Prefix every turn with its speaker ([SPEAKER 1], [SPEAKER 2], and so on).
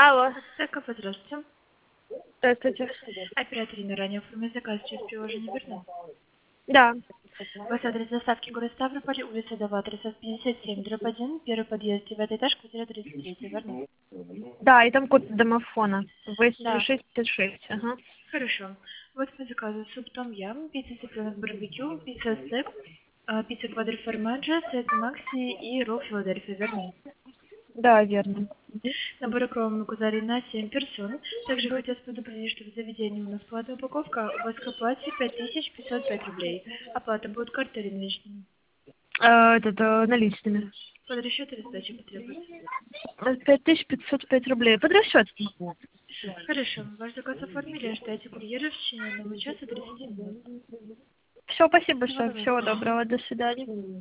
[SPEAKER 1] Алло,
[SPEAKER 2] Так, здравствуйте.
[SPEAKER 1] здравствуйте.
[SPEAKER 2] Оператор на ранее оформил заказ через приложение вернул.
[SPEAKER 1] Да,
[SPEAKER 2] Ваш адрес доставки город Ставрополь, улица Доватрисов, 57, дробь 1, первый подъезд, 9 этаж, квартира 33, верно?
[SPEAKER 1] да, и там код домофона.
[SPEAKER 2] Да.
[SPEAKER 1] 80656, ага.
[SPEAKER 2] Хорошо. Вот по заказу суп том ям, пицца цыпленок барбекю, пицца стек, пицца квадроформаджо, сет макси и ролл Филадельфия, верно?
[SPEAKER 1] Да, верно.
[SPEAKER 2] Набор икрового мукузари на 7 персон. Также хотелось предупредить, что в заведении у нас платная упаковка, у вас к оплате 5505 рублей. Оплата будет картой или наличными.
[SPEAKER 1] Наличными.
[SPEAKER 2] Под расчет или сдача потребуется.
[SPEAKER 1] 5505 рублей. Под расчет.
[SPEAKER 2] Хорошо, ваш заказ оформили, ожидайте курьера в течение 1 часа 30 минут.
[SPEAKER 1] Все, спасибо
[SPEAKER 2] Всего
[SPEAKER 1] большое.
[SPEAKER 2] доброго, до
[SPEAKER 1] Всего
[SPEAKER 2] свидания.
[SPEAKER 1] доброго. До свидания.